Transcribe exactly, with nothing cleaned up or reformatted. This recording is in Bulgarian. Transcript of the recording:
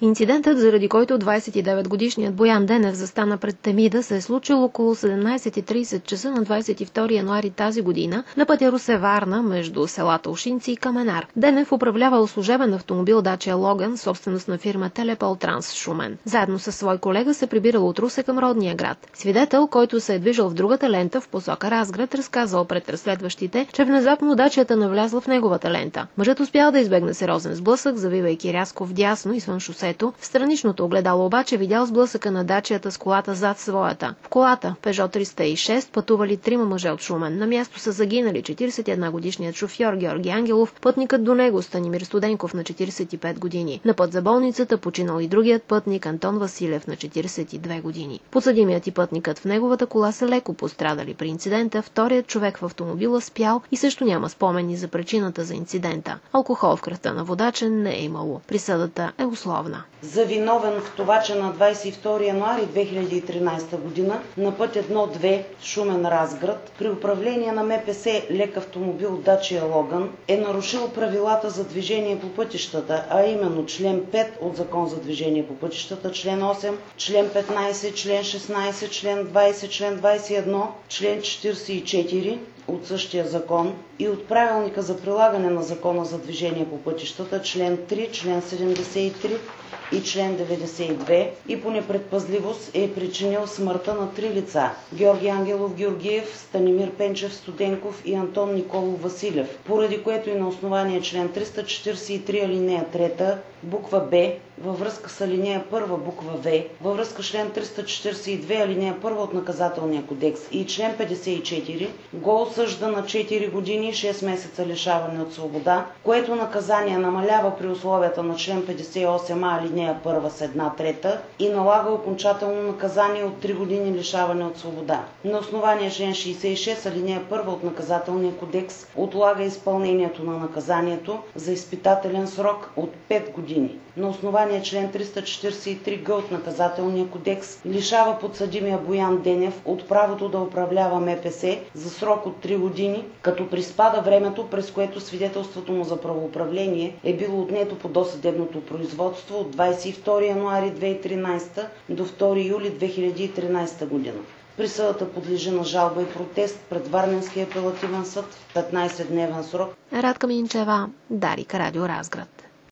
Инцидентът, заради който двадесет и девет годишният Боян Денев застана пред Темида, се е случил около седемнадесет и тридесет часа на двадесет и втори януари тази година на пътя Русе-Варна между селата Ушинци и Каменар. Денев управлявал служебен автомобил Dacia Logan, собственост на фирма Телепол Транс Шумен. Заедно със свой колега се прибирал от Русе към родния град. Свидетел, който се е движил в другата лента в посока Разград, разказал пред разследващите, че внезапно дачията навлязла в неговата лента. Мъжът успял да избегне сериозен сблъсък, завивайки рязко вдясно извън шосето. В страничното огледало обаче видял сблъсъка на дачията с колата зад своята. В колата Peugeot триста и шест пътували трима мъже от Шумен. На място са загинали четиридесет и една годишният шофьор Георги Ангелов, пътникът до него Станимир Студенков на четиридесет и пет години. На път за болницата починал и другият пътник Антон Василев на четиридесет и две години. Подсъдимият и пътникът в неговата кола са леко пострадали при инцидента. Вторият човек в автомобила спял и също няма спомени за причината за инцидента. Алкохол в кръвта на водача не е имало. Присъдата е условна. За виновен в това, че на двадесет и втори януари две хиляди и тринадесета година на път едно две Шумен-Разград при управление на М П С лек автомобил Dacia Logan е нарушил правилата за движение по пътищата, а именно член пет от Закон за движение по пътищата, член осем, член петнадесет, член шестнадесет, член двадесет, член двадесет и едно, член четиридесет и четири от същия закон и от правилника за прилагане на Закона за движение по пътищата, член три, член седемдесет и три и член деветдесет и две, и по непредпазливост е причинил смъртта на три лица – Георги Ангелов Георгиев, Станимир Пенчев Студенков и Антон Николов Василев, поради което и на основание член триста четиридесет и три алинея трета, буква Б, във връзка с алинея първа, буква В, във връзка с член триста четиридесет и две алинея първа от Наказателния кодекс и член петдесет и четири, го осъжда на четири години и шест месеца лишаване от свобода, което наказание намалява при условията на член петдесет и осем а алинея първа с една трета и налага окончателно наказание от три години лишаване от свобода. На основание член шейсет и шест алинея първа от Наказателния кодекс отлага изпълнението на наказанието за изпитателен срок от пет години. На основание член триста четиридесет и три г от Наказателния кодекс лишава подсъдимия Боян Денев от правото да управлява М П С за срок от три години, като приспада времето, през което свидетелството му за правоуправление е било отнето по досъдебното производство от двадесет и втори януари две хиляди и тринадесета до втори юли две хиляди и тринадесета година. Присъдата подлежи на жалба и протест пред Варненския апелативен съд в петнадесетдневен срок. Радка Минчева, Дарик, Радио Разград.